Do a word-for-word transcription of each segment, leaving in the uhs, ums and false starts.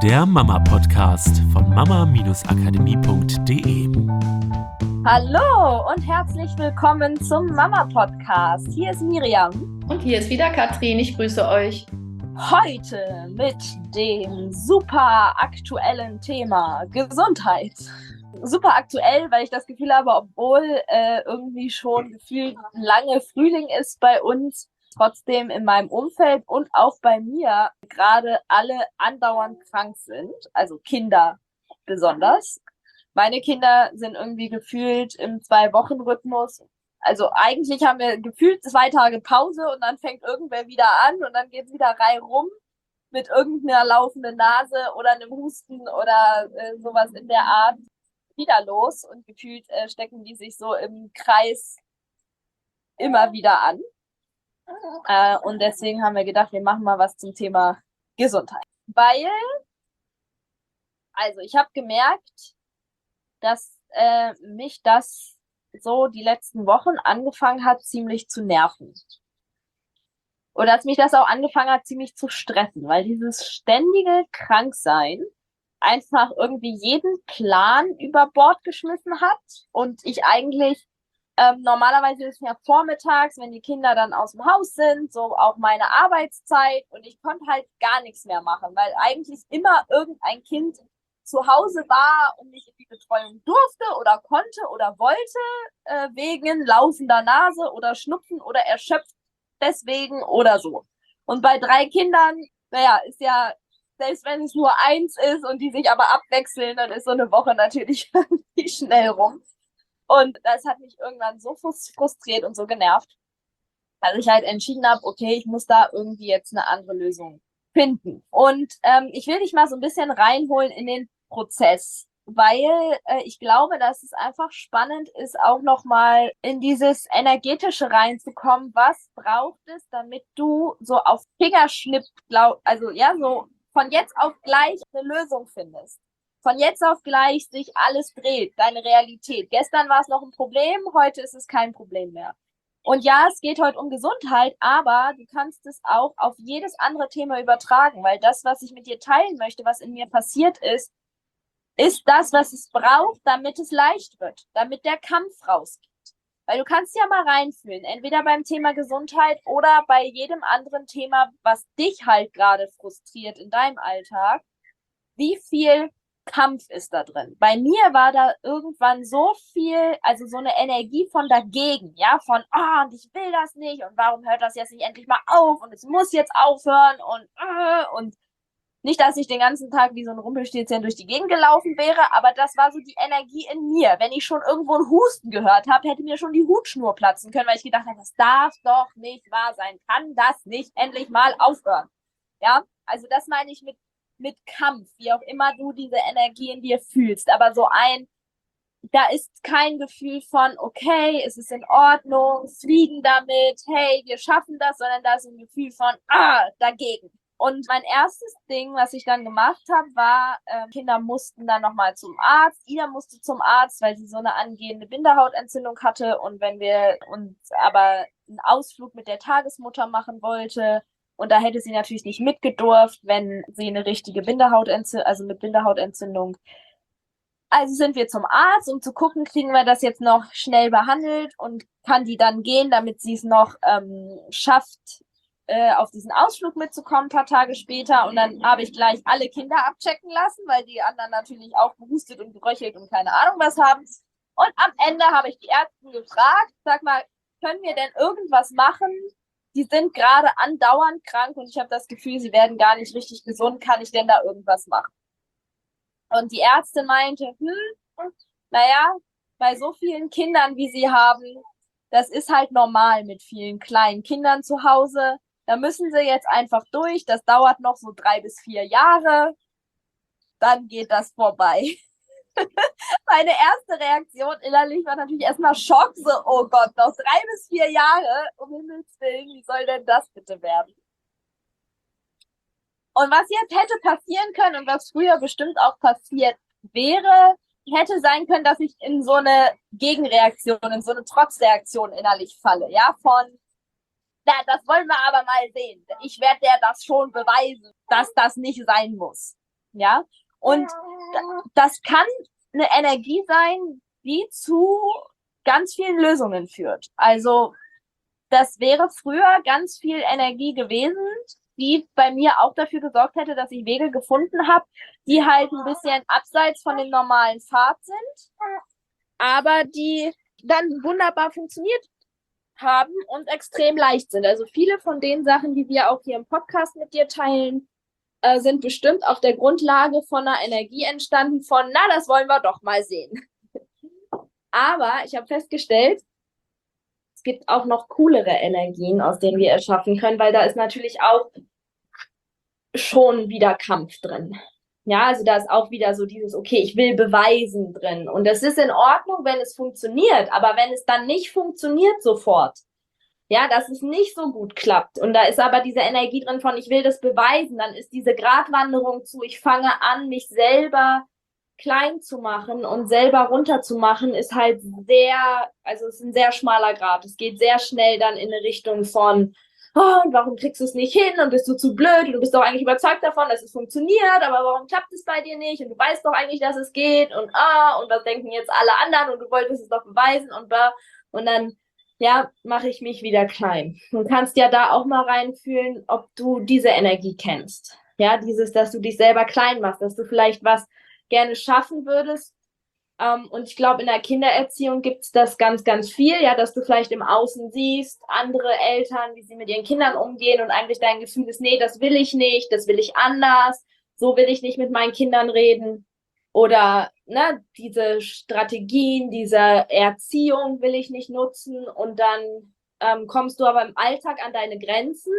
der Mama-Podcast von mama-akademie punkt de. Hallo und herzlich willkommen zum Mama-Podcast. Hier ist Miriam. Und hier ist wieder Katrin. Ich grüße euch. Heute mit dem super aktuellen Thema Gesundheit. Super aktuell, weil ich das Gefühl habe, obwohl äh, irgendwie schon gefühlt lange Frühling ist bei uns, trotzdem in meinem Umfeld und auch bei mir gerade alle andauernd krank sind, also Kinder besonders. Meine Kinder sind irgendwie gefühlt im Zwei-Wochen-Rhythmus. Also eigentlich haben wir gefühlt zwei Tage Pause und dann fängt irgendwer wieder an und dann geht es wieder reihum mit irgendeiner laufenden Nase oder einem Husten oder äh, sowas in der Art wieder los und gefühlt äh, stecken die sich so im Kreis immer wieder an. Äh, und deswegen haben wir gedacht, wir machen mal was zum Thema Gesundheit. Weil, also ich habe gemerkt, dass äh, mich das so die letzten Wochen angefangen hat, ziemlich zu nerven. Oder dass mich das auch angefangen hat, ziemlich zu stressen, weil dieses ständige Kranksein einfach irgendwie jeden Plan über Bord geschmissen hat und ich eigentlich ähm, normalerweise ist es ja vormittags, wenn die Kinder dann aus dem Haus sind, so auch meine Arbeitszeit und ich konnte halt gar nichts mehr machen, weil eigentlich immer irgendein Kind zu Hause war und nicht in die Betreuung durfte oder konnte oder wollte, äh, wegen laufender Nase oder Schnupfen oder erschöpft deswegen oder so. Und bei drei Kindern, naja, ist ja, selbst wenn es nur eins ist und die sich aber abwechseln, dann ist so eine Woche natürlich schnell rum. Und das hat mich irgendwann so frustriert und so genervt, dass ich halt entschieden habe, okay, ich muss da irgendwie jetzt eine andere Lösung finden. Und ähm, ich will dich mal so ein bisschen reinholen in den Prozess, weil äh, ich glaube, dass es einfach spannend ist, auch nochmal in dieses Energetische reinzukommen. Was braucht es, damit du so auf Fingerschnipp, glaub, also ja, so von jetzt auf gleich eine Lösung findest? Von jetzt auf gleich sich alles dreht, deine Realität. Gestern war es noch ein Problem, heute ist es kein Problem mehr. Und ja, es geht heute um Gesundheit, aber du kannst es auch auf jedes andere Thema übertragen, weil das, was ich mit dir teilen möchte, was in mir passiert ist, ist das, was es braucht, damit es leicht wird, damit der Kampf rausgeht. Weil du kannst ja mal reinfühlen, entweder beim Thema Gesundheit oder bei jedem anderen Thema, was dich halt gerade frustriert in deinem Alltag, wie viel Kampf ist da drin. Bei mir war da irgendwann so viel, also so eine Energie von dagegen, ja, von, ah, oh, und ich will das nicht und warum hört das jetzt nicht endlich mal auf und es muss jetzt aufhören und, äh, und nicht, dass ich den ganzen Tag wie so ein Rumpelstilzchen durch die Gegend gelaufen wäre, aber das war so die Energie in mir. Wenn ich schon irgendwo ein Husten gehört habe, hätte mir schon die Hutschnur platzen können, weil ich gedacht habe, das darf doch nicht wahr sein. Kann das nicht endlich mal aufhören? Ja, also das meine ich mit mit Kampf, wie auch immer du diese Energie in dir fühlst, aber so ein, da ist kein Gefühl von, okay, es ist in Ordnung, fliegen damit, hey, wir schaffen das, sondern da ist ein Gefühl von, ah, dagegen. Und mein erstes Ding, was ich dann gemacht habe, war, äh, Kinder mussten dann nochmal zum Arzt. Ida musste zum Arzt, weil sie so eine angehende Bindehautentzündung hatte und wenn wir uns aber einen Ausflug mit der Tagesmutter machen wollte, und da hätte sie natürlich nicht mitgedurft, wenn sie eine richtige Bindehautentzündung, also mit Bindehautentzündung. Also sind wir zum Arzt, um zu gucken, kriegen wir das jetzt noch schnell behandelt und kann die dann gehen, damit sie es noch ähm, schafft, äh, auf diesen Ausflug mitzukommen, ein paar Tage später. Und dann habe ich gleich alle Kinder abchecken lassen, weil die anderen natürlich auch gehustet und geröchelt und keine Ahnung was haben. Und am Ende habe ich die Ärzte gefragt, sag mal, können wir denn irgendwas machen? Die sind gerade andauernd krank und ich habe das Gefühl, sie werden gar nicht richtig gesund. Kann ich denn da irgendwas machen? Und die Ärztin meinte, hm, naja, bei so vielen Kindern, wie sie haben, das ist halt normal mit vielen kleinen Kindern zu Hause. Da müssen sie jetzt einfach durch. Das dauert noch so drei bis vier Jahre. Dann geht das vorbei. Meine erste Reaktion innerlich war natürlich erstmal Schock, so, oh Gott, noch drei bis vier Jahre, um Himmels Willen, wie soll denn das bitte werden? Und was jetzt hätte passieren können und was früher bestimmt auch passiert wäre, hätte sein können, dass ich in so eine Gegenreaktion, in so eine Trotzreaktion innerlich falle, ja, von, na, das wollen wir aber mal sehen. Ich werde dir das schon beweisen, dass das nicht sein muss. Ja, und d- das kann eine Energie sein, die zu ganz vielen Lösungen führt. Also das wäre früher ganz viel Energie gewesen, die bei mir auch dafür gesorgt hätte, dass ich Wege gefunden habe, die halt ein bisschen abseits von dem normalen Pfad sind, aber die dann wunderbar funktioniert haben und extrem leicht sind. Also viele von den Sachen, die wir auch hier im Podcast mit dir teilen, äh, sind bestimmt auf der Grundlage von einer Energie entstanden von, na, das wollen wir doch mal sehen. Aber ich habe festgestellt, es gibt auch noch coolere Energien, aus denen wir erschaffen können, weil da ist natürlich auch schon wieder Kampf drin. Ja, also da ist auch wieder so dieses, okay, ich will beweisen drin. Und das ist in Ordnung, wenn es funktioniert, aber wenn es dann nicht funktioniert sofort, ja, dass es nicht so gut klappt. Und da ist aber diese Energie drin von, ich will das beweisen, dann ist diese Gratwanderung zu, ich fange an, mich selber klein zu machen und selber runterzumachen, ist halt sehr, also es ist ein sehr schmaler Grat. Es geht sehr schnell dann in eine Richtung von, oh, und warum kriegst du es nicht hin und bist du zu blöd und du bist doch eigentlich überzeugt davon, dass es funktioniert, aber warum klappt es bei dir nicht und du weißt doch eigentlich, dass es geht und ah, und was denken jetzt alle anderen und du wolltest es doch beweisen und bla. Und dann, ja, mache ich mich wieder klein. Du kannst ja da auch mal reinfühlen, ob du diese Energie kennst. Ja, dieses, dass du dich selber klein machst, dass du vielleicht was gerne schaffen würdest. Ähm, und ich glaube, in der Kindererziehung gibt es das ganz, ganz viel, ja, dass du vielleicht im Außen siehst, andere Eltern, wie sie mit ihren Kindern umgehen und eigentlich dein Gefühl ist, nee, das will ich nicht, das will ich anders, so will ich nicht mit meinen Kindern reden. Oder ne, diese Strategien, diese Erziehung will ich nicht nutzen und dann ähm, kommst du aber im Alltag an deine Grenzen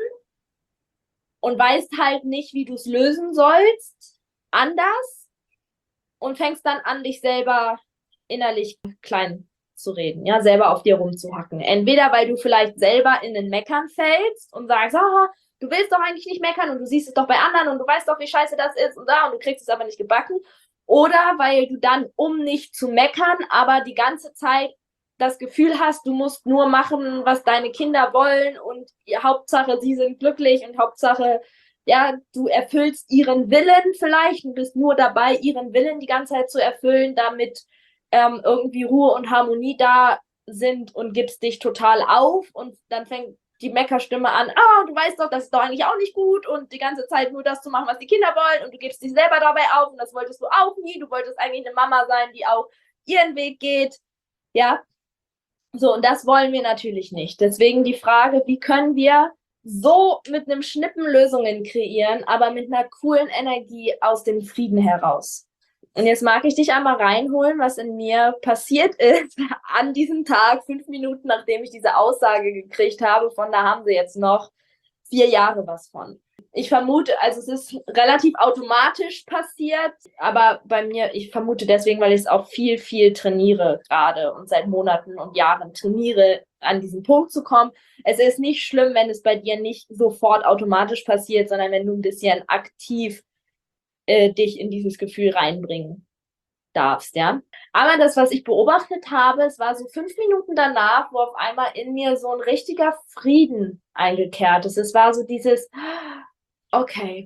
und weißt halt nicht, wie du es lösen sollst, anders und fängst dann an, dich selber innerlich klein zu reden, ja, selber auf dir rumzuhacken. Entweder, weil du vielleicht selber in den Meckern fällst und sagst, oh, du willst doch eigentlich nicht meckern und du siehst es doch bei anderen und du weißt doch, wie scheiße das ist und da und du kriegst es aber nicht gebacken. Oder weil du dann, um nicht zu meckern, aber die ganze Zeit das Gefühl hast, du musst nur machen, was deine Kinder wollen und Hauptsache, sie sind glücklich und Hauptsache, ja, du erfüllst ihren Willen vielleicht und bist nur dabei, ihren Willen die ganze Zeit zu erfüllen, damit ähm, irgendwie Ruhe und Harmonie da sind und gibst dich total auf und dann fängt die Meckerstimme an, ah, du weißt doch, das ist doch eigentlich auch nicht gut und die ganze Zeit nur das zu machen, was die Kinder wollen und du gibst dich selber dabei auf und das wolltest du auch nie, du wolltest eigentlich eine Mama sein, die auch ihren Weg geht, ja, so und das wollen wir natürlich nicht. Deswegen die Frage, wie können wir so mit einem Schnippen Lösungen kreieren, aber mit einer coolen Energie aus dem Frieden heraus. Und jetzt mag ich dich einmal reinholen, was in mir passiert ist an diesem Tag, fünf Minuten nachdem ich diese Aussage gekriegt habe, von da haben sie jetzt noch vier Jahre was von. Ich vermute, also es ist relativ automatisch passiert, aber bei mir, ich vermute deswegen, weil ich es auch viel, viel trainiere gerade und seit Monaten und Jahren trainiere, an diesen Punkt zu kommen. Es ist nicht schlimm, wenn es bei dir nicht sofort automatisch passiert, sondern wenn du ein bisschen aktiv äh, dich in dieses Gefühl reinbringen darfst, ja. Aber das, was ich beobachtet habe, es war so fünf Minuten danach, wo auf einmal in mir so ein richtiger Frieden eingekehrt ist. Es war so dieses, okay,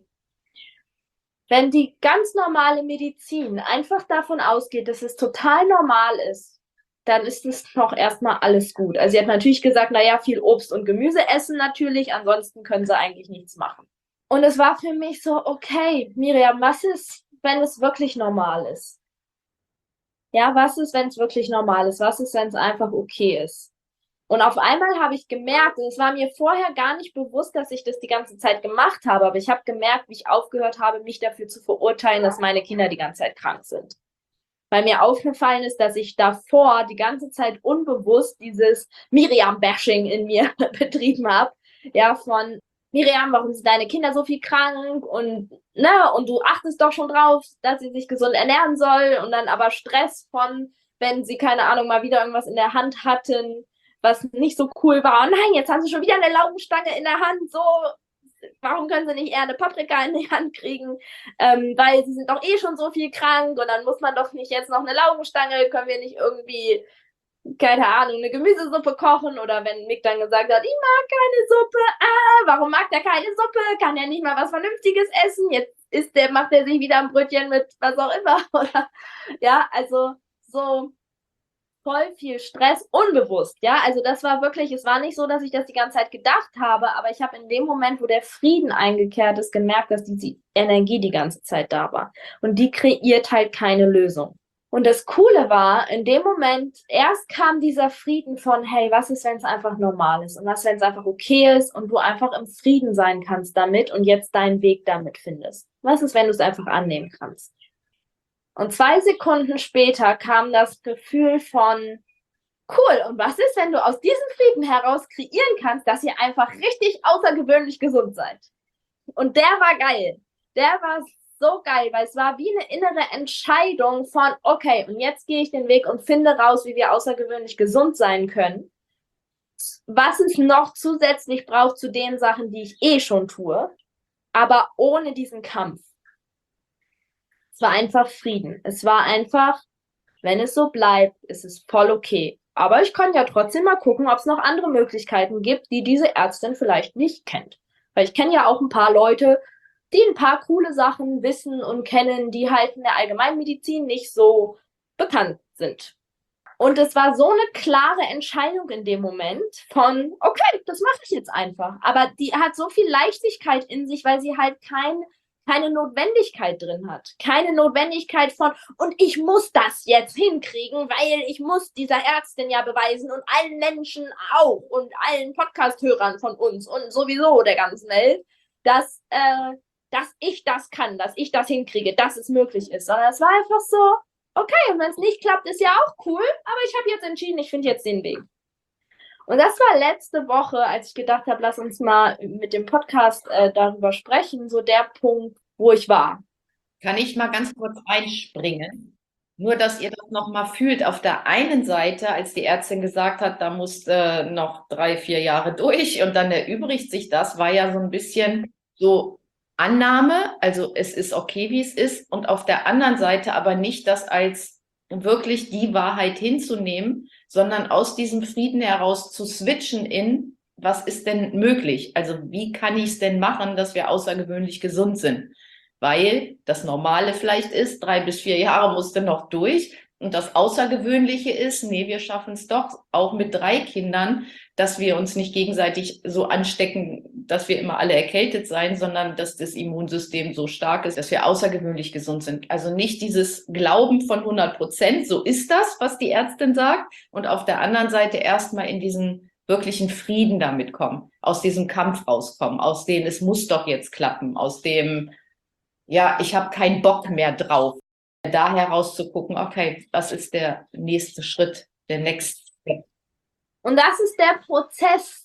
wenn die ganz normale Medizin einfach davon ausgeht, dass es total normal ist, dann ist es noch erstmal alles gut. Also sie hat natürlich gesagt, naja, viel Obst und Gemüse essen natürlich, ansonsten können sie eigentlich nichts machen. Und es war für mich so, okay, Miriam, was ist, wenn es wirklich normal ist? Ja, was ist, wenn es wirklich normal ist? Was ist, wenn es einfach okay ist? Und auf einmal habe ich gemerkt, und es war mir vorher gar nicht bewusst, dass ich das die ganze Zeit gemacht habe, aber ich habe gemerkt, wie ich aufgehört habe, mich dafür zu verurteilen, dass meine Kinder die ganze Zeit krank sind. Weil mir aufgefallen ist, dass ich davor die ganze Zeit unbewusst dieses Miriam-Bashing in mir betrieben habe. Ja, von Miriam, warum sind deine Kinder so viel krank? Und, ne, und du achtest doch schon drauf, dass sie sich gesund ernähren soll. Und dann aber Stress von, wenn sie, keine Ahnung, mal wieder irgendwas in der Hand hatten, was nicht so cool war. Oh nein, jetzt haben sie schon wieder eine Laugenstange in der Hand. So, warum können sie nicht eher eine Paprika in die Hand kriegen? Ähm, weil sie sind doch eh schon so viel krank und dann muss man doch nicht jetzt noch eine Laugenstange, können wir nicht irgendwie, keine Ahnung, eine Gemüsesuppe kochen? Oder wenn Mick dann gesagt hat, ich mag keine Suppe, ah, warum mag der keine Suppe? Kann ja nicht mal was Vernünftiges essen. Jetzt ist der, macht er sich wieder ein Brötchen mit was auch immer, oder? Ja, also so voll viel Stress, unbewusst, ja, also das war wirklich, es war nicht so, dass ich das die ganze Zeit gedacht habe, aber ich habe in dem Moment, wo der Frieden eingekehrt ist, gemerkt, dass diese Energie die ganze Zeit da war und die kreiert halt keine Lösung. Und das Coole war, in dem Moment, erst kam dieser Frieden von, hey, was ist, wenn es einfach normal ist und was, wenn es einfach okay ist und du einfach im Frieden sein kannst damit und jetzt deinen Weg damit findest. Was ist, wenn du es einfach annehmen kannst? Und zwei Sekunden später kam das Gefühl von, cool, und was ist, wenn du aus diesem Frieden heraus kreieren kannst, dass ihr einfach richtig außergewöhnlich gesund seid? Und der war geil. Der war so geil, weil es war wie eine innere Entscheidung von, okay, und jetzt gehe ich den Weg und finde raus, wie wir außergewöhnlich gesund sein können. Was es noch zusätzlich braucht zu den Sachen, die ich eh schon tue, aber ohne diesen Kampf. Es war einfach Frieden. Es war einfach, wenn es so bleibt, ist es voll okay. Aber ich kann ja trotzdem mal gucken, ob es noch andere Möglichkeiten gibt, die diese Ärztin vielleicht nicht kennt. Weil ich kenne ja auch ein paar Leute, die ein paar coole Sachen wissen und kennen, die halt in der Allgemeinmedizin nicht so bekannt sind. Und es war so eine klare Entscheidung in dem Moment von, okay, das mache ich jetzt einfach. Aber die hat so viel Leichtigkeit in sich, weil sie halt kein keine Notwendigkeit drin hat. Keine Notwendigkeit von, und ich muss das jetzt hinkriegen, weil ich muss dieser Ärztin ja beweisen und allen Menschen auch und allen Podcast-Hörern von uns und sowieso der ganzen Welt, dass, äh, dass ich das kann, dass ich das hinkriege, dass es möglich ist. Sondern es war einfach so, okay, und wenn es nicht klappt, ist ja auch cool, aber ich habe jetzt entschieden, ich finde jetzt den Weg. Und das war letzte Woche, als ich gedacht habe, lass uns mal mit dem Podcast äh, darüber sprechen, so der Punkt, wo ich war. Kann ich mal ganz kurz einspringen? Nur, dass ihr das nochmal fühlt. Auf der einen Seite, als die Ärztin gesagt hat, da musst äh, noch drei, vier Jahre durch und dann erübrigt sich das, war ja so ein bisschen so Annahme, also es ist okay, wie es ist. Und auf der anderen Seite aber nicht das als wirklich die Wahrheit hinzunehmen, sondern aus diesem Frieden heraus zu switchen in, was ist denn möglich? Also wie kann ich es denn machen, dass wir außergewöhnlich gesund sind? Weil das Normale vielleicht ist, drei bis vier Jahre musste noch durch. Und das Außergewöhnliche ist, nee, wir schaffen es doch auch mit drei Kindern, dass wir uns nicht gegenseitig so anstecken, dass wir immer alle erkältet sein, sondern dass das Immunsystem so stark ist, dass wir außergewöhnlich gesund sind. Also nicht dieses Glauben von hundert Prozent, so ist das, was die Ärztin sagt. Und auf der anderen Seite erstmal in diesen wirklichen Frieden damit kommen, aus diesem Kampf rauskommen, aus dem, es muss doch jetzt klappen, aus dem, ja, ich habe keinen Bock mehr drauf. Da herauszugucken, okay, was ist der nächste Schritt, der Next Step? Und das ist der Prozess,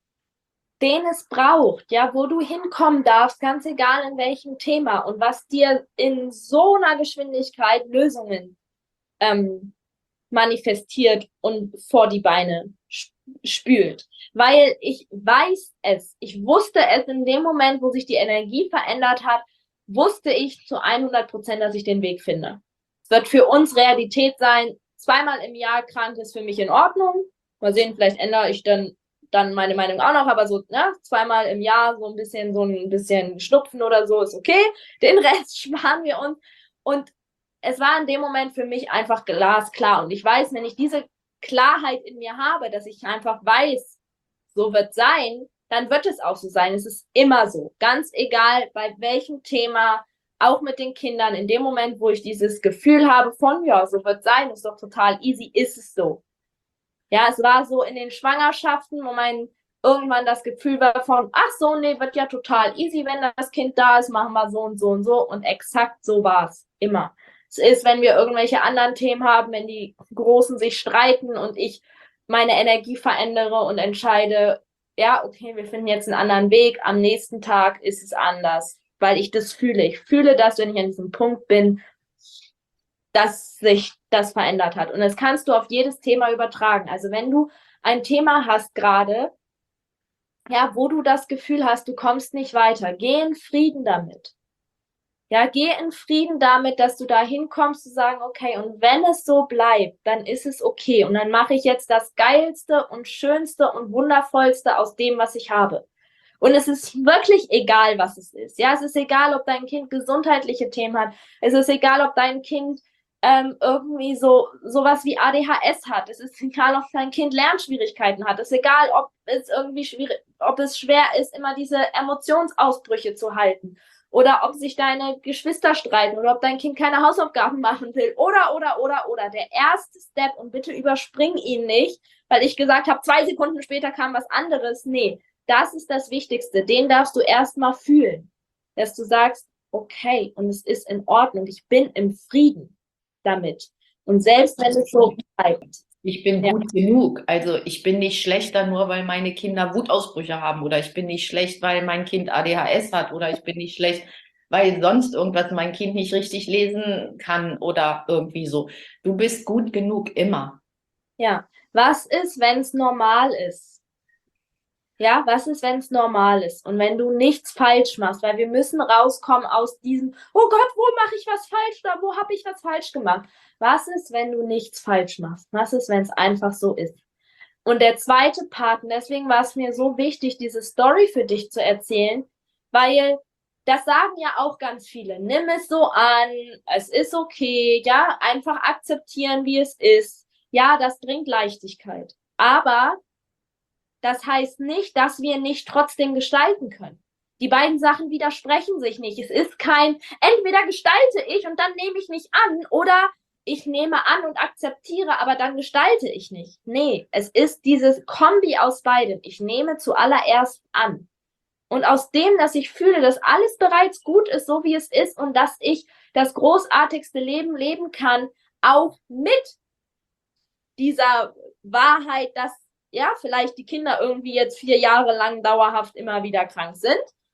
den es braucht, ja, wo du hinkommen darfst, ganz egal in welchem Thema und was dir in so einer Geschwindigkeit Lösungen ähm, manifestiert und vor die Beine spült. Weil ich weiß es, ich wusste es in dem Moment, wo sich die Energie verändert hat, wusste ich zu hundert Prozent, dass ich den Weg finde. Es wird für uns Realität sein, zweimal im Jahr krank ist für mich in Ordnung. Mal sehen, vielleicht ändere ich dann, dann meine Meinung auch noch, aber so, ne, zweimal im Jahr so ein bisschen, so ein bisschen Schnupfen oder so ist okay. Den Rest sparen wir uns. Und es war in dem Moment für mich einfach glasklar. Und ich weiß, wenn ich diese Klarheit in mir habe, dass ich einfach weiß, so wird sein, dann wird es auch so sein. Es ist immer so. Ganz egal, bei welchem Thema, auch mit den Kindern, in dem Moment, wo ich dieses Gefühl habe von, ja, so wird sein, ist doch total easy, ist es so. Ja, es war so in den Schwangerschaften, wo mein irgendwann das Gefühl war von, ach so, nee, wird ja total easy, wenn das Kind da ist, machen wir so und so und so. Und exakt so war es immer. Es ist, wenn wir irgendwelche anderen Themen haben, wenn die Großen sich streiten und ich meine Energie verändere und entscheide, ja, okay, wir finden jetzt einen anderen Weg, am nächsten Tag ist es anders, weil ich das fühle. Ich fühle das, wenn ich an diesem Punkt bin, dass sich das verändert hat. Und das kannst du auf jedes Thema übertragen. Also wenn du ein Thema hast gerade, ja, wo du das Gefühl hast, du kommst nicht weiter, geh in Frieden damit. Ja, geh in Frieden damit, dass du da hinkommst zu sagen, okay, und wenn es so bleibt, dann ist es okay. Und dann mache ich jetzt das Geilste und Schönste und Wundervollste aus dem, was ich habe. Und es ist wirklich egal, was es ist. Ja, es ist egal, ob dein Kind gesundheitliche Themen hat. Es ist egal, ob dein Kind ähm, irgendwie so sowas wie A D H S hat. Es ist egal, ob dein Kind Lernschwierigkeiten hat. Es ist egal, ob es irgendwie schwierig, ob es schwer ist, immer diese Emotionsausbrüche zu halten. Oder ob sich deine Geschwister streiten oder ob dein Kind keine Hausaufgaben machen will. Oder, oder, oder, oder. Der erste Step, und bitte überspring ihn nicht, weil ich gesagt habe, zwei Sekunden später kam was anderes. Nee, das ist das Wichtigste. Den darfst du erstmal fühlen. Dass du sagst, okay, und es ist in Ordnung. Ich bin im Frieden damit. Und selbst wenn es so bleibt. Ich bin Ja. gut genug. Also ich bin nicht schlechter, nur weil meine Kinder Wutausbrüche haben. Oder ich bin nicht schlecht, weil mein Kind A D H S hat. Oder ich bin nicht schlecht, weil sonst irgendwas mein Kind nicht richtig lesen kann. Oder irgendwie so. Du bist gut genug immer. Ja. Was ist, wenn es normal ist? Ja, was ist, wenn es normal ist und wenn du nichts falsch machst? Weil wir müssen rauskommen aus diesem, oh Gott, wo mache ich was falsch da? Wo habe ich was falsch gemacht? Was ist, wenn du nichts falsch machst? Was ist, wenn es einfach so ist? Und der zweite Part, und deswegen war es mir so wichtig, diese Story für dich zu erzählen, weil das sagen ja auch ganz viele. Nimm es so an, es ist okay, ja, einfach akzeptieren, wie es ist. Ja, das bringt Leichtigkeit. Aber das heißt nicht, dass wir nicht trotzdem gestalten können. Die beiden Sachen widersprechen sich nicht. Es ist kein, entweder gestalte ich und dann nehme ich nicht an oder ich nehme an und akzeptiere, aber dann gestalte ich nicht. Nee, es ist dieses Kombi aus beidem. Ich nehme zuallererst an. Und aus dem, dass ich fühle, dass alles bereits gut ist, so wie es ist und dass ich das großartigste Leben leben kann, auch mit dieser Wahrheit, dass ja, vielleicht die Kinder irgendwie jetzt vier Jahre lang dauerhaft immer wieder krank sind,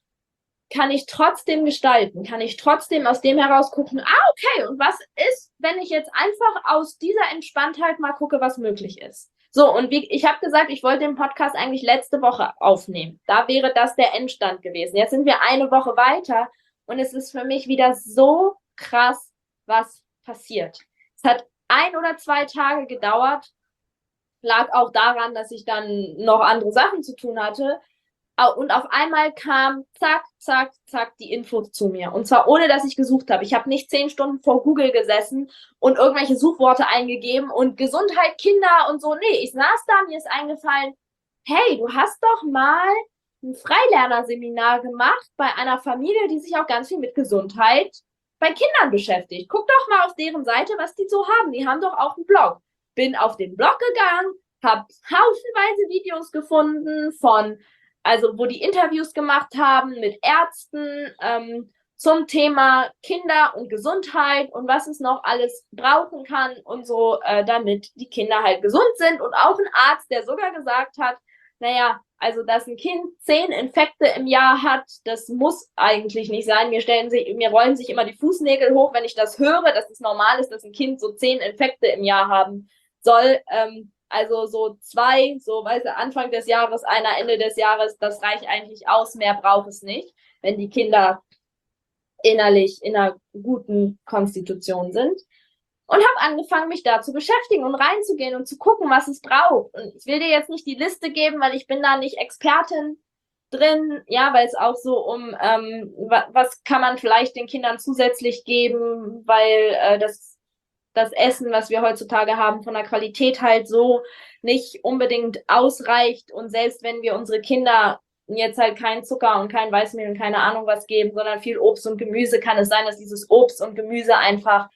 kann ich trotzdem gestalten, kann ich trotzdem aus dem heraus gucken, ah, okay, und was ist, wenn ich jetzt einfach aus dieser Entspanntheit mal gucke, was möglich ist. So, und wie, ich habe gesagt, ich wollte den Podcast eigentlich letzte Woche aufnehmen. Da wäre das der Endstand gewesen. Jetzt sind wir eine Woche weiter und es ist für mich wieder so krass, was passiert. Es hat ein oder zwei Tage gedauert, lag auch daran, dass ich dann noch andere Sachen zu tun hatte. Und auf einmal kam zack, zack, zack die Info zu mir. Und zwar ohne, dass ich gesucht habe. Ich habe nicht zehn Stunden vor Google gesessen und irgendwelche Suchworte eingegeben und Gesundheit, Kinder und so. Nee, ich saß da, mir ist eingefallen, hey, du hast doch mal ein Freilernerseminar gemacht bei einer Familie, die sich auch ganz viel mit Gesundheit bei Kindern beschäftigt. Guck doch mal auf deren Seite, was die so haben. Die haben doch auch einen Blog. Bin auf den Blog gegangen, habe haufenweise Videos gefunden von, also wo die Interviews gemacht haben mit Ärzten ähm, zum Thema Kinder und Gesundheit und was es noch alles brauchen kann und so, äh, damit die Kinder halt gesund sind. Und auch ein Arzt, der sogar gesagt hat, naja, also dass ein Kind zehn Infekte im Jahr hat, das muss eigentlich nicht sein. Mir stellen sich, mir rollen sich immer die Fußnägel hoch, wenn ich das höre, dass es normal ist, dass ein Kind so zehn Infekte im Jahr haben soll. Ähm, also so zwei, so weißt du, Anfang des Jahres, einer Ende des Jahres, das reicht eigentlich aus, mehr braucht es nicht, wenn die Kinder innerlich in einer guten Konstitution sind. Und habe angefangen, mich da zu beschäftigen und reinzugehen und zu gucken, was es braucht. Und ich will dir jetzt nicht die Liste geben, weil ich bin da nicht Expertin drin, ja, weil es auch so um, ähm, was kann man vielleicht den Kindern zusätzlich geben, weil äh, das das Essen, was wir heutzutage haben, von der Qualität halt so nicht unbedingt ausreicht. Und selbst wenn wir unsere Kinder jetzt halt keinen Zucker und kein Weißmehl und keine Ahnung was geben, sondern viel Obst und Gemüse, kann es sein, dass dieses Obst und Gemüse einfach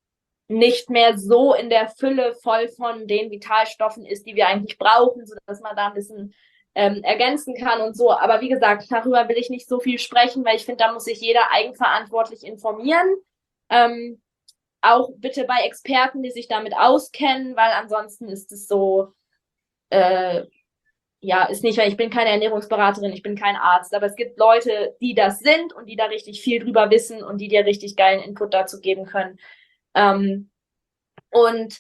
nicht mehr so in der Fülle voll von den Vitalstoffen ist, die wir eigentlich brauchen, sodass man da ein bisschen ähm, ergänzen kann und so. Aber wie gesagt, darüber will ich nicht so viel sprechen, weil ich finde, da muss sich jeder eigenverantwortlich informieren. Ähm, Auch bitte bei Experten, die sich damit auskennen, weil ansonsten ist es so, äh, ja, ist nicht, weil ich bin keine Ernährungsberaterin, ich bin kein Arzt, aber es gibt Leute, die das sind und die da richtig viel drüber wissen und die dir richtig geilen Input dazu geben können. Ähm, und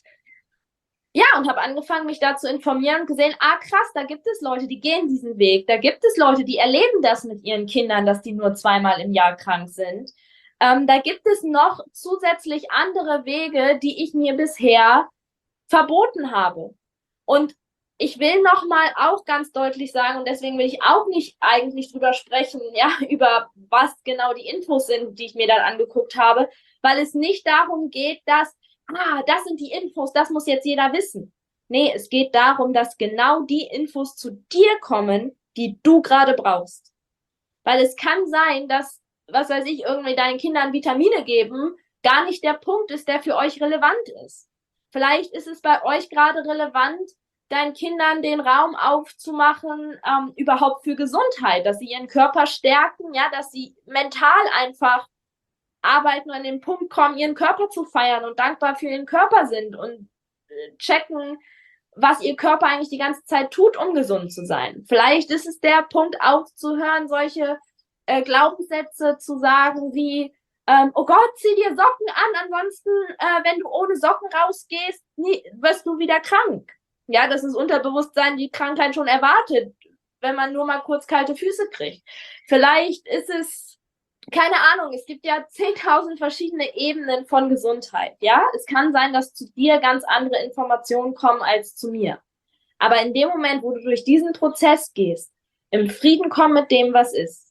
ja, und habe angefangen, mich da zu informieren und gesehen, ah krass, da gibt es Leute, die gehen diesen Weg. Da gibt es Leute, die erleben das mit ihren Kindern, dass die nur zweimal im Jahr krank sind. Ähm, da gibt es noch zusätzlich andere Wege, die ich mir bisher verboten habe. Und ich will nochmal auch ganz deutlich sagen, und deswegen will ich auch nicht eigentlich drüber sprechen, ja, über was genau die Infos sind, die ich mir dann angeguckt habe, weil es nicht darum geht, dass, ah, das sind die Infos, das muss jetzt jeder wissen. Nee, es geht darum, dass genau die Infos zu dir kommen, die du gerade brauchst. Weil es kann sein, dass, was weiß ich, irgendwie deinen Kindern Vitamine geben, gar nicht der Punkt ist, der für euch relevant ist. Vielleicht ist es bei euch gerade relevant, deinen Kindern den Raum aufzumachen, ähm, überhaupt für Gesundheit, dass sie ihren Körper stärken, ja, dass sie mental einfach arbeiten und an den Punkt kommen, ihren Körper zu feiern und dankbar für ihren Körper sind und äh, checken, was ihr Körper eigentlich die ganze Zeit tut, um gesund zu sein. Vielleicht ist es der Punkt aufzuhören, solche äh, Glaubenssätze zu sagen wie, ähm, oh Gott, zieh dir Socken an, ansonsten, äh, wenn du ohne Socken rausgehst, nie, wirst du wieder krank. Ja, das ist Unterbewusstsein, die Krankheit schon erwartet, wenn man nur mal kurz kalte Füße kriegt. Vielleicht ist es, keine Ahnung, es gibt ja zehntausend verschiedene Ebenen von Gesundheit, ja. Es kann sein, dass zu dir ganz andere Informationen kommen als zu mir. Aber in dem Moment, wo du durch diesen Prozess gehst, im Frieden kommen mit dem, was ist,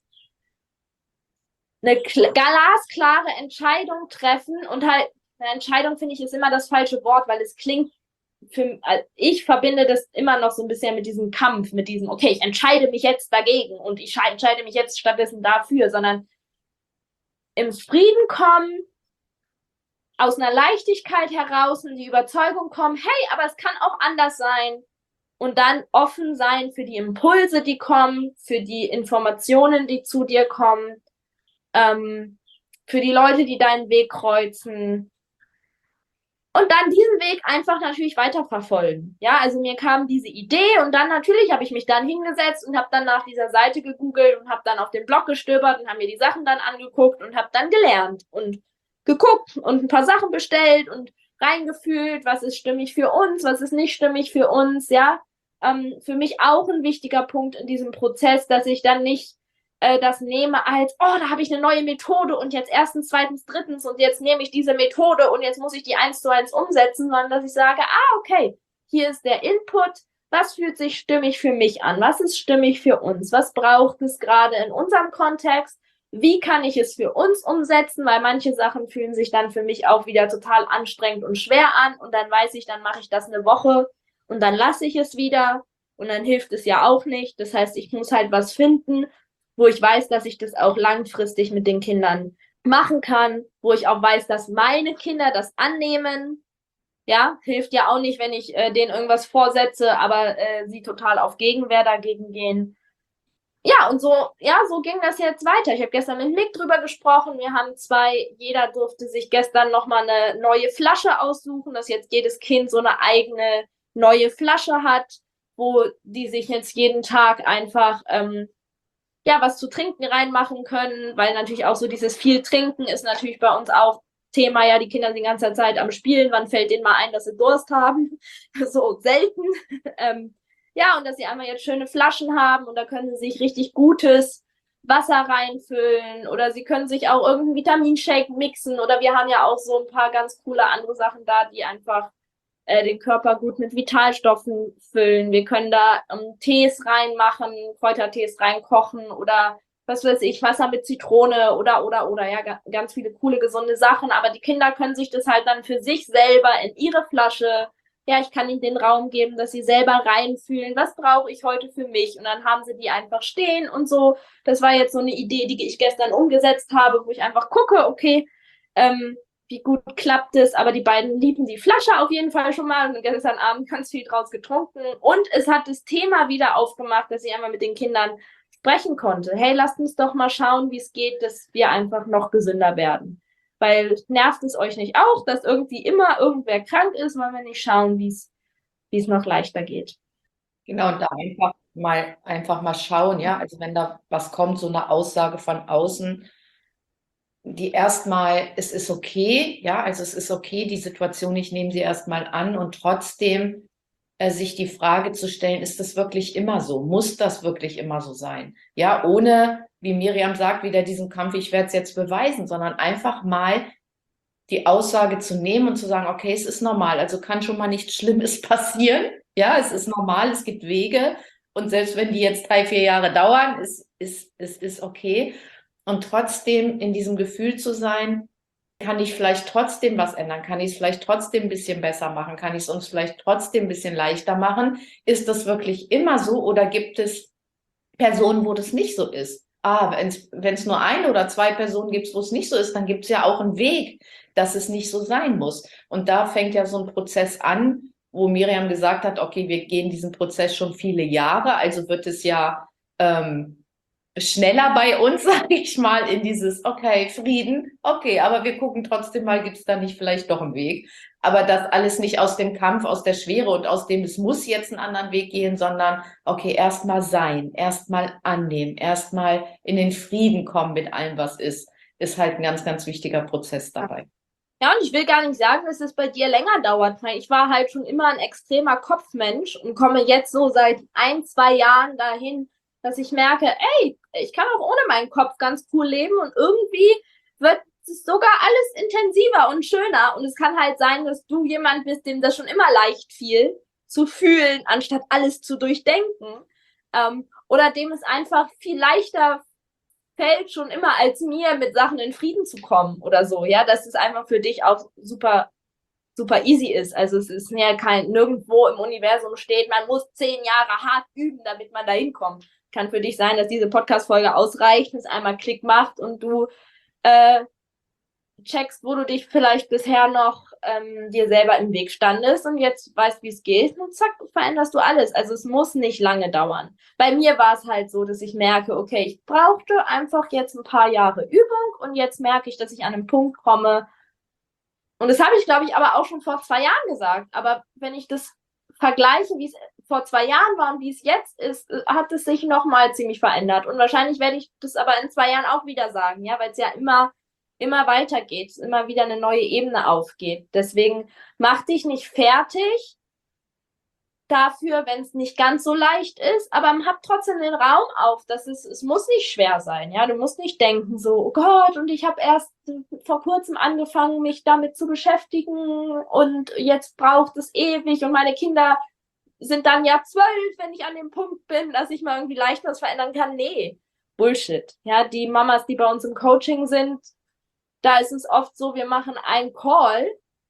eine glasklare Entscheidung treffen und halt, eine Entscheidung, finde ich, ist immer das falsche Wort, weil es klingt, für, ich verbinde das immer noch so ein bisschen mit diesem Kampf, mit diesem, okay, ich entscheide mich jetzt dagegen und ich entscheide mich jetzt stattdessen dafür, sondern im Frieden kommen, aus einer Leichtigkeit heraus in die Überzeugung kommen, hey, aber es kann auch anders sein und dann offen sein für die Impulse, die kommen, für die Informationen, die zu dir kommen, ähm, für die Leute, die deinen Weg kreuzen und dann diesen Weg einfach natürlich weiterverfolgen. Ja, also mir kam diese Idee und dann natürlich habe ich mich dann hingesetzt und habe dann nach dieser Seite gegoogelt und habe dann auf den Blog gestöbert und habe mir die Sachen dann angeguckt und habe dann gelernt und geguckt und ein paar Sachen bestellt und reingefühlt, was ist stimmig für uns, was ist nicht stimmig für uns, ja. Ähm, für mich auch ein wichtiger Punkt in diesem Prozess, dass ich dann nicht äh, das nehme als, oh, da habe ich eine neue Methode und jetzt erstens, zweitens, drittens und jetzt nehme ich diese Methode und jetzt muss ich die eins zu eins umsetzen, sondern dass ich sage, ah, okay, hier ist der Input, was fühlt sich stimmig für mich an, was ist stimmig für uns, was braucht es gerade in unserem Kontext, wie kann ich es für uns umsetzen, weil manche Sachen fühlen sich dann für mich auch wieder total anstrengend und schwer an und dann weiß ich, dann mache ich das eine Woche und dann lasse ich es wieder und dann hilft es ja auch nicht. Das heißt, ich muss halt was finden, wo ich weiß, dass ich das auch langfristig mit den Kindern machen kann, wo ich auch weiß, dass meine Kinder das annehmen. Ja, hilft ja auch nicht, wenn ich äh, denen irgendwas vorsetze, aber äh, sie total auf Gegenwehr dagegen gehen. Ja, und so, ja, so ging das jetzt weiter. Ich habe gestern mit Mick drüber gesprochen. Wir haben zwei, jeder durfte sich gestern nochmal eine neue Flasche aussuchen, dass jetzt jedes Kind so eine eigene neue Flasche hat, wo die sich jetzt jeden Tag einfach ähm, ja was zu trinken reinmachen können, weil natürlich auch so dieses viel Trinken ist natürlich bei uns auch Thema. Ja, die Kinder sind die ganze Zeit am Spielen. Wann fällt denen mal ein, dass sie Durst haben? So selten. ähm, Ja, und dass sie einmal jetzt schöne Flaschen haben und da können sie sich richtig gutes Wasser reinfüllen oder sie können sich auch irgendeinen Vitaminshake mixen oder wir haben ja auch so ein paar ganz coole andere Sachen da, die einfach äh, den Körper gut mit Vitalstoffen füllen. Wir können da ähm, Tees reinmachen, Kräutertees reinkochen oder was weiß ich, Wasser mit Zitrone oder, oder, oder, ja, ganz viele coole, gesunde Sachen. Aber die Kinder können sich das halt dann für sich selber in ihre Flasche, ja, ich kann ihnen den Raum geben, dass sie selber reinfühlen, was brauche ich heute für mich? Und dann haben sie die einfach stehen und so. Das war jetzt so eine Idee, die ich gestern umgesetzt habe, wo ich einfach gucke, okay, ähm, wie gut klappt es? Aber die beiden lieben die Flasche auf jeden Fall schon mal und gestern Abend ganz viel draus getrunken. Und es hat das Thema wieder aufgemacht, dass ich einmal mit den Kindern sprechen konnte. Hey, lasst uns doch mal schauen, wie es geht, dass wir einfach noch gesünder werden. Weil nervt es euch nicht auch, dass irgendwie immer irgendwer krank ist, wollen wir nicht schauen, wie es wie es noch leichter geht. Genau, und da einfach mal, einfach mal schauen, ja, also wenn da was kommt, so eine Aussage von außen, die erstmal, es ist okay, ja, also es ist okay, die Situation, ich nehme sie erstmal an und trotzdem äh, sich die Frage zu stellen, ist das wirklich immer so? Muss das wirklich immer so sein? Ja, ohne, wie Miriam sagt, wieder diesen Kampf, ich werde es jetzt beweisen, sondern einfach mal die Aussage zu nehmen und zu sagen, okay, es ist normal, also kann schon mal nichts Schlimmes passieren. Ja, es ist normal, es gibt Wege. Und selbst wenn die jetzt drei, vier Jahre dauern, ist, ist, ist, ist okay. Und trotzdem in diesem Gefühl zu sein, kann ich vielleicht trotzdem was ändern? Kann ich es vielleicht trotzdem ein bisschen besser machen? Kann ich es uns vielleicht trotzdem ein bisschen leichter machen? Ist das wirklich immer so oder gibt es Personen, wo das nicht so ist? Ah, wenn es nur eine oder zwei Personen gibt, wo es nicht so ist, dann gibt es ja auch einen Weg, dass es nicht so sein muss. Und da fängt ja so ein Prozess an, wo Miriam gesagt hat, okay, wir gehen diesen Prozess schon viele Jahre, also wird es ja ähm, schneller bei uns, sage ich mal, in dieses, okay, Frieden, okay, aber wir gucken trotzdem mal, gibt es da nicht vielleicht doch einen Weg? Aber das alles nicht aus dem Kampf, aus der Schwere und aus dem, es muss jetzt einen anderen Weg gehen, sondern, okay, erstmal sein, erstmal annehmen, erstmal in den Frieden kommen mit allem, was ist, ist halt ein ganz, ganz wichtiger Prozess dabei. Ja, und ich will gar nicht sagen, dass es bei dir länger dauert. Ich war halt schon immer ein extremer Kopfmensch und komme jetzt so seit ein, zwei Jahren dahin, dass ich merke, ey, ich kann auch ohne meinen Kopf ganz cool leben und irgendwie wird es sogar alles intensiver und schöner. Und es kann halt sein, dass du jemand bist, dem das schon immer leicht fiel, zu fühlen, anstatt alles zu durchdenken. Ähm, oder dem es einfach viel leichter fällt, schon immer als mir, mit Sachen in Frieden zu kommen oder so. Ja, dass es einfach für dich auch super super easy ist. Also es ist ja kein, nirgendwo im Universum steht, man muss zehn Jahre hart üben, damit man da hinkommt. Kann für dich sein, dass diese Podcast-Folge ausreicht, es einmal Klick macht und du äh, checkst, wo du dich vielleicht bisher noch ähm, dir selber im Weg standest und jetzt weißt, wie es geht und zack, veränderst du alles. Also es muss nicht lange dauern. Bei mir war es halt so, dass ich merke, okay, ich brauchte einfach jetzt ein paar Jahre Übung und jetzt merke ich, dass ich an einen Punkt komme, und das habe ich, glaube ich, aber auch schon vor zwei Jahren gesagt. Aber wenn ich das vergleiche, wie es vor zwei Jahren war und wie es jetzt ist, hat es sich nochmal ziemlich verändert. Und wahrscheinlich werde ich das aber in zwei Jahren auch wieder sagen, ja, weil es ja immer, immer weitergeht, immer wieder eine neue Ebene aufgeht. Deswegen mach dich nicht fertig dafür, wenn es nicht ganz so leicht ist, aber hab trotzdem den Raum auf, dass es, es muss nicht schwer sein, ja, du musst nicht denken so, oh Gott, und ich habe erst vor kurzem angefangen, mich damit zu beschäftigen und jetzt braucht es ewig und meine Kinder sind dann ja zwölf, wenn ich an dem Punkt bin, dass ich mal irgendwie leicht was verändern kann. Nee, Bullshit, ja, die Mamas, die bei uns im Coaching sind, da ist es oft so, wir machen einen Call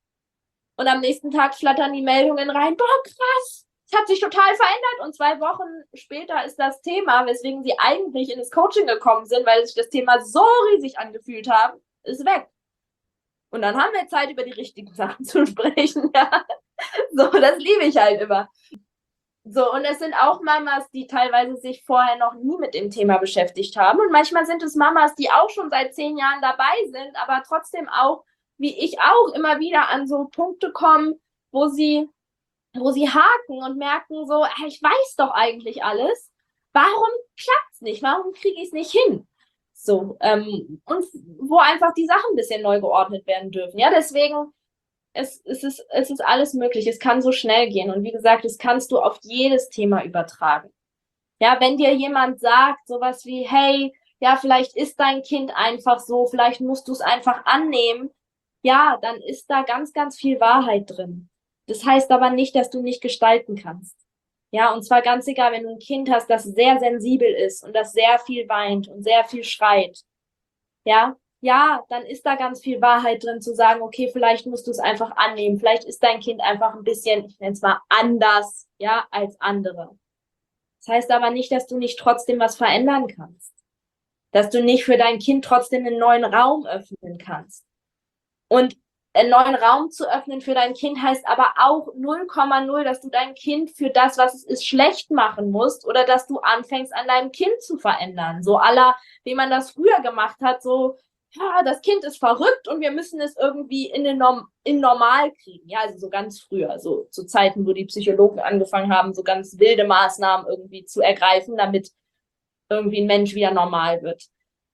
und am nächsten Tag flattern die Meldungen rein, boah, krass, es hat sich total verändert und zwei Wochen später ist das Thema, weswegen sie eigentlich in das Coaching gekommen sind, weil sich das Thema so riesig angefühlt haben, ist weg. Und dann haben wir Zeit, über die richtigen Sachen zu sprechen. Ja. So, das liebe ich halt immer. So, und es sind auch Mamas, die teilweise sich vorher noch nie mit dem Thema beschäftigt haben. Und manchmal sind es Mamas, die auch schon seit zehn Jahren dabei sind, aber trotzdem auch, wie ich auch, immer wieder an so Punkte kommen, wo sie wo sie haken und merken so, ich weiß doch eigentlich alles, warum klappt's nicht, warum kriege ich es nicht hin? So, ähm, und wo einfach die Sachen ein bisschen neu geordnet werden dürfen. Ja, deswegen, es, es, ist, es ist alles möglich, es kann so schnell gehen und wie gesagt, das kannst du auf jedes Thema übertragen. Ja, wenn dir jemand sagt, sowas wie, hey, ja, vielleicht ist dein Kind einfach so, vielleicht musst du es einfach annehmen, ja, dann ist da ganz, ganz viel Wahrheit drin. Das heißt aber nicht, dass du nicht gestalten kannst. Ja, und zwar ganz egal, wenn du ein Kind hast, das sehr sensibel ist und das sehr viel weint und sehr viel schreit. Ja, ja, dann ist da ganz viel Wahrheit drin zu sagen, okay, vielleicht musst du es einfach annehmen. Vielleicht ist dein Kind einfach ein bisschen, ich nenne es mal anders, ja, als andere. Das heißt aber nicht, dass du nicht trotzdem was verändern kannst. Dass du nicht für dein Kind trotzdem einen neuen Raum öffnen kannst. Und einen neuen Raum zu öffnen für dein Kind heißt aber auch null Komma null, dass du dein Kind für das, was es ist, schlecht machen musst oder dass du anfängst, an deinem Kind zu verändern. So aller, wie man das früher gemacht hat, so, ja, das Kind ist verrückt und wir müssen es irgendwie in den Norm in normal kriegen. Ja, also so ganz früher, so zu Zeiten, wo die Psychologen angefangen haben, so ganz wilde Maßnahmen irgendwie zu ergreifen, damit irgendwie ein Mensch wieder normal wird.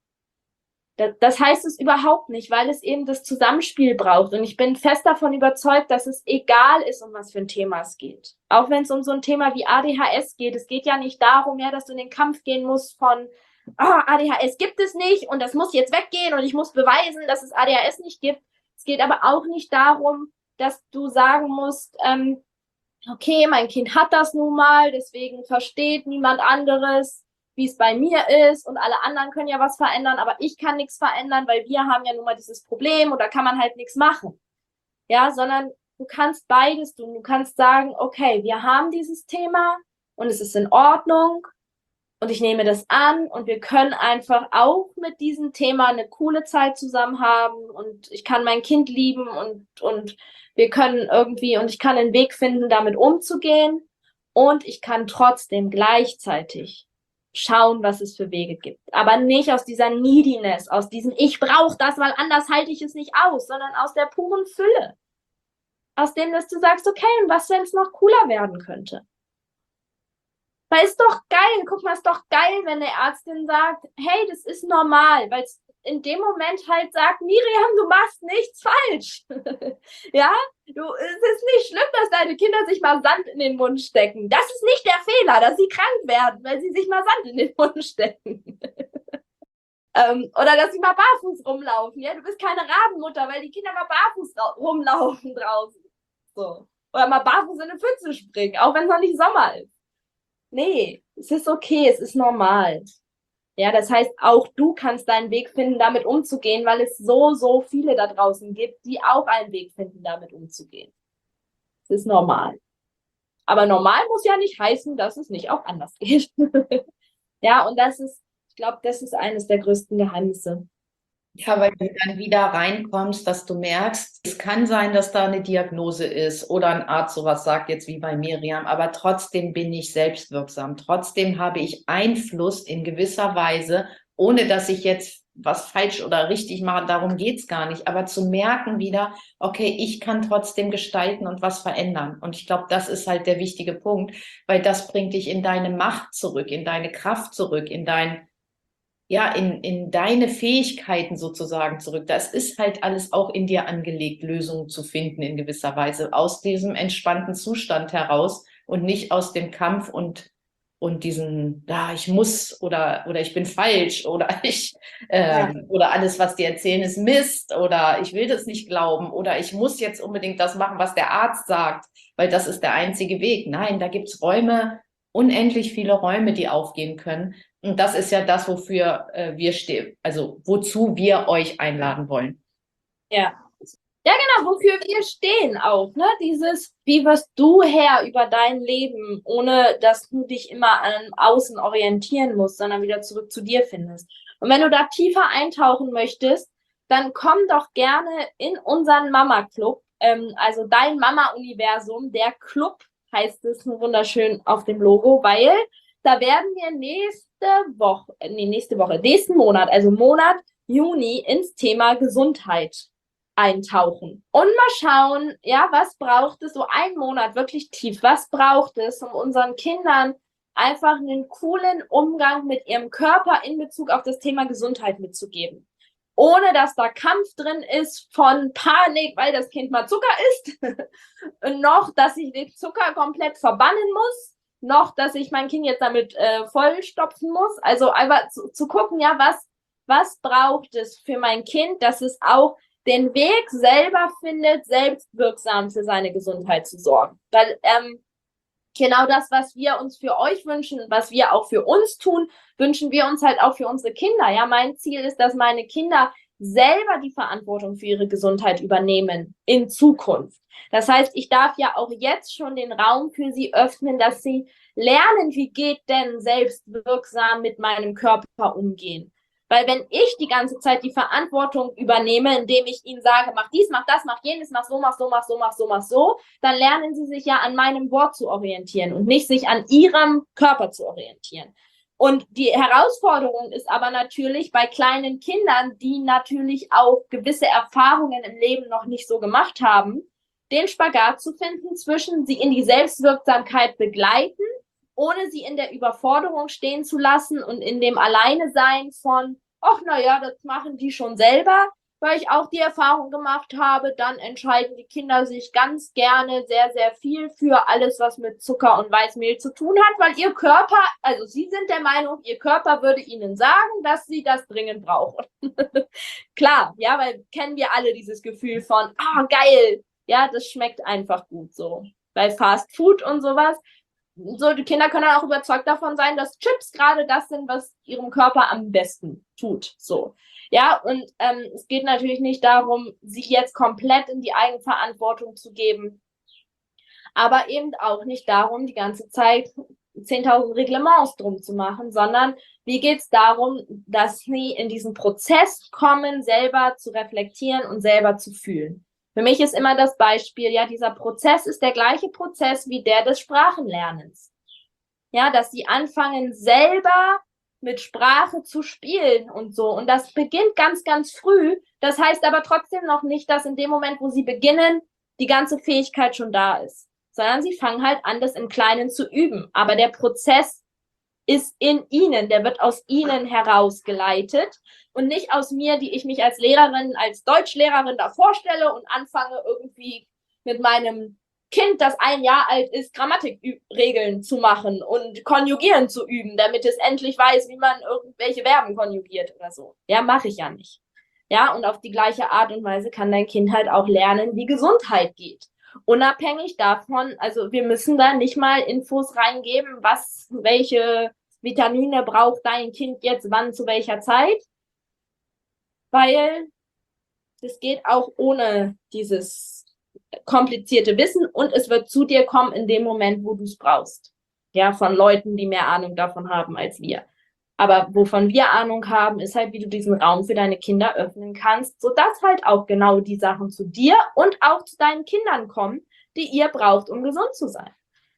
Das heißt es überhaupt nicht, weil es eben das Zusammenspiel braucht. Und ich bin fest davon überzeugt, dass es egal ist, um was für ein Thema es geht. Auch wenn es um so ein Thema wie A D H S geht. Es geht ja nicht darum, ja, dass du in den Kampf gehen musst von, oh, A D H S gibt es nicht und das muss jetzt weggehen und ich muss beweisen, dass es A D H S nicht gibt. Es geht aber auch nicht darum, dass du sagen musst, ähm, okay, mein Kind hat das nun mal, deswegen versteht niemand anderes, wie es bei mir ist und alle anderen können ja was verändern, aber ich kann nichts verändern, weil wir haben ja nun mal dieses Problem und da kann man halt nichts machen. Ja, sondern du kannst beides tun. Du kannst sagen, okay, wir haben dieses Thema und es ist in Ordnung und ich nehme das an und wir können einfach auch mit diesem Thema eine coole Zeit zusammen haben und ich kann mein Kind lieben und, und wir können irgendwie und ich kann einen Weg finden, damit umzugehen und ich kann trotzdem gleichzeitig schauen, was es für Wege gibt. Aber nicht aus dieser Neediness, aus diesem ich brauche das, weil anders halte ich es nicht aus, sondern aus der puren Fülle. Aus dem, dass du sagst, okay, und was, wenn es noch cooler werden könnte? Weil ist doch geil, guck mal, ist doch geil, wenn eine Ärztin sagt, hey, das ist normal, weil es in dem Moment halt sagt, Miriam, du machst nichts falsch. Ja, du, es ist nicht schlimm, dass deine Kinder sich mal Sand in den Mund stecken. Das ist nicht der Fehler, dass sie krank werden, weil sie sich mal Sand in den Mund stecken. ähm, oder dass sie mal barfuß rumlaufen. Ja, du bist keine Rabenmutter, weil die Kinder mal barfuß rumlaufen draußen. So. Oder mal barfuß in eine Pfütze springen, auch wenn es noch nicht Sommer ist. Nee, es ist okay, es ist normal. Ja, das heißt, auch du kannst deinen Weg finden, damit umzugehen, weil es so, so viele da draußen gibt, die auch einen Weg finden, damit umzugehen. Es ist normal. Aber normal muss ja nicht heißen, dass es nicht auch anders geht. Ja, und das ist, ich glaube, das ist eines der größten Geheimnisse. Ja, weil du dann wieder reinkommst, dass du merkst, es kann sein, dass da eine Diagnose ist oder ein Arzt sowas sagt, jetzt wie bei Miriam, aber trotzdem bin ich selbstwirksam. Trotzdem habe ich Einfluss in gewisser Weise, ohne dass ich jetzt was falsch oder richtig mache, darum geht's gar nicht. Aber zu merken wieder, okay, ich kann trotzdem gestalten und was verändern. Und ich glaube, das ist halt der wichtige Punkt, weil das bringt dich in deine Macht zurück, in deine Kraft zurück, in dein ja, in, in deine Fähigkeiten sozusagen zurück. Das ist halt alles auch in dir angelegt, Lösungen zu finden in gewisser Weise, aus diesem entspannten Zustand heraus und nicht aus dem Kampf und, und diesen, ja, ich muss oder, oder ich bin falsch oder ich, ähm, ja. oder alles, was die erzählen, ist Mist oder ich will das nicht glauben oder ich muss jetzt unbedingt das machen, was der Arzt sagt, weil das ist der einzige Weg. Nein, da gibt's Räume, unendlich viele Räume, die aufgehen können. Und das ist ja das, wofür äh, wir stehen, also wozu wir euch einladen wollen. Ja. Ja, genau, wofür wir stehen auch, ne? Dieses, wie wirst du Herr über dein Leben, ohne dass du dich immer an Außen orientieren musst, sondern wieder zurück zu dir findest. Und wenn du da tiefer eintauchen möchtest, dann komm doch gerne in unseren Mama-Club, ähm, also dein Mama-Universum, der Club heißt es wunderschön auf dem Logo, weil da werden wir nächste Woche, nee, nächste Woche, nächsten Monat, also Monat Juni ins Thema Gesundheit eintauchen und mal schauen, ja, was braucht es, so einen Monat wirklich tief, was braucht es, um unseren Kindern einfach einen coolen Umgang mit ihrem Körper in Bezug auf das Thema Gesundheit mitzugeben. Ohne dass da Kampf drin ist von Panik, weil das Kind mal Zucker isst, noch, dass ich den Zucker komplett verbannen muss, noch, dass ich mein Kind jetzt damit äh, vollstopfen muss. Also einfach zu, zu gucken, ja, was, was braucht es für mein Kind, dass es auch den Weg selber findet, selbstwirksam für seine Gesundheit zu sorgen. Weil ähm, genau das, was wir uns für euch wünschen, was wir auch für uns tun, wünschen wir uns halt auch für unsere Kinder. Ja, mein Ziel ist, dass meine Kinder selber die Verantwortung für ihre Gesundheit übernehmen in Zukunft. Das heißt, ich darf ja auch jetzt schon den Raum für sie öffnen, dass sie lernen, wie geht denn selbstwirksam mit meinem Körper umgehen. Weil wenn ich die ganze Zeit die Verantwortung übernehme, indem ich ihnen sage, mach dies, mach das, mach jenes, mach so, mach so, mach so, mach so, mach so, dann lernen sie sich ja an meinem Wort zu orientieren und nicht sich an ihrem Körper zu orientieren. Und die Herausforderung ist aber natürlich bei kleinen Kindern, die natürlich auch gewisse Erfahrungen im Leben noch nicht so gemacht haben, den Spagat zu finden zwischen sie in die Selbstwirksamkeit begleiten, ohne sie in der Überforderung stehen zu lassen und in dem Alleinesein von, ach naja, das machen die schon selber, weil ich auch die Erfahrung gemacht habe, dann entscheiden die Kinder sich ganz gerne sehr, sehr viel für alles, was mit Zucker und Weißmehl zu tun hat, weil ihr Körper, also sie sind der Meinung, ihr Körper würde ihnen sagen, dass sie das dringend brauchen. Klar, ja, weil kennen wir alle dieses Gefühl von, ah, geil, ja, das schmeckt einfach gut so. bei Fast Food und sowas. So, die Kinder können auch überzeugt davon sein, dass Chips gerade das sind, was ihrem Körper am besten tut. So. Ja, und ähm, es geht natürlich nicht darum, sie jetzt komplett in die Eigenverantwortung zu geben, aber eben auch nicht darum, die ganze Zeit zehntausend Reglements drum zu machen, sondern wie geht es darum, dass sie in diesen Prozess kommen, selber zu reflektieren und selber zu fühlen. Für mich ist immer das Beispiel, ja, dieser Prozess ist der gleiche Prozess wie der des Sprachenlernens. Ja, dass sie anfangen, selber mit Sprache zu spielen und so. Und das beginnt ganz, ganz früh. Das heißt aber trotzdem noch nicht, dass in dem Moment, wo sie beginnen, die ganze Fähigkeit schon da ist. Sondern sie fangen halt an, das im Kleinen zu üben. Aber der Prozess ist in ihnen, der wird aus ihnen herausgeleitet und nicht aus mir, die ich mich als Lehrerin, als Deutschlehrerin da vorstelle und anfange irgendwie mit meinem Kind, das ein Jahr alt ist, Grammatikregeln zu machen und Konjugieren zu üben, damit es endlich weiß, wie man irgendwelche Verben konjugiert oder so. Ja, mache ich ja nicht. Ja, und auf die gleiche Art und Weise kann dein Kind halt auch lernen, wie Gesundheit geht. Unabhängig davon, also wir müssen da nicht mal Infos reingeben, was, welche Vitamine braucht dein Kind jetzt wann, zu welcher Zeit, weil das geht auch ohne dieses komplizierte Wissen und es wird zu dir kommen in dem Moment, wo du es brauchst. Ja, von Leuten, die mehr Ahnung davon haben als wir. Aber wovon wir Ahnung haben, ist halt, wie du diesen Raum für deine Kinder öffnen kannst, sodass halt auch genau die Sachen zu dir und auch zu deinen Kindern kommen, die ihr braucht, um gesund zu sein.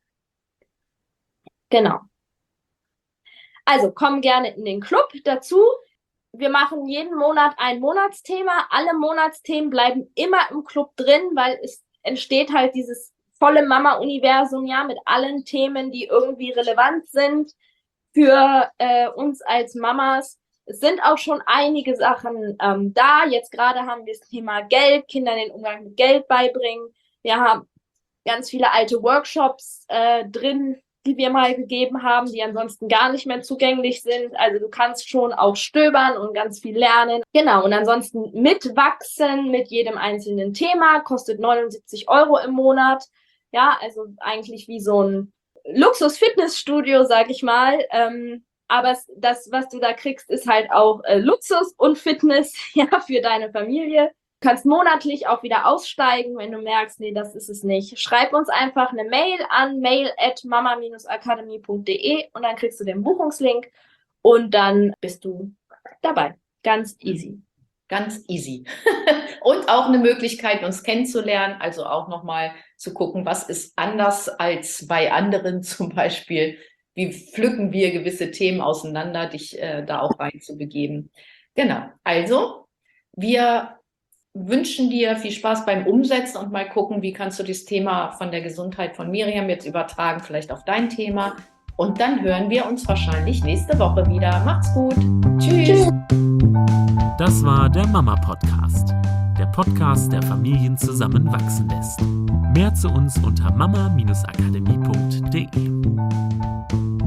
Genau. Also komm gerne in den Club dazu. Wir machen jeden Monat ein Monatsthema. Alle Monatsthemen bleiben immer im Club drin, weil es entsteht halt dieses volle Mama-Universum, ja, mit allen Themen, die irgendwie relevant sind für äh, uns als Mamas. Es sind auch schon einige Sachen ähm, da. Jetzt gerade haben wir das Thema Geld, Kindern den Umgang mit Geld beibringen. Wir haben ganz viele alte Workshops äh, drin, die wir mal gegeben haben, die ansonsten gar nicht mehr zugänglich sind. Also du kannst schon auch stöbern und ganz viel lernen. Genau, und ansonsten mitwachsen mit jedem einzelnen Thema, kostet neunundsiebzig Euro im Monat. Ja, also eigentlich wie so ein Luxus-Fitnessstudio, sag ich mal. Ähm, aber das, was du da kriegst, ist halt auch äh, Luxus und Fitness, ja, für deine Familie. Du kannst monatlich auch wieder aussteigen, wenn du merkst, nee, das ist es nicht. Schreib uns einfach eine Mail an mail at mama academy punkt de und dann kriegst du den Buchungslink und dann bist du dabei. Ganz easy. Ganz easy. Und auch eine Möglichkeit, uns kennenzulernen, also auch nochmal zu gucken, was ist anders als bei anderen zum Beispiel. Wie pflücken wir gewisse Themen auseinander, dich äh, da auch reinzubegeben. Genau, also wir wünschen dir viel Spaß beim Umsetzen und mal gucken, wie kannst du das Thema von der Gesundheit von Miriam jetzt übertragen, vielleicht auf dein Thema. Und dann hören wir uns wahrscheinlich nächste Woche wieder. Macht's gut. Tschüss. Das war der Mama-Podcast. Der Podcast, der Familien zusammenwachsen lässt. Mehr zu uns unter mama academy punkt de.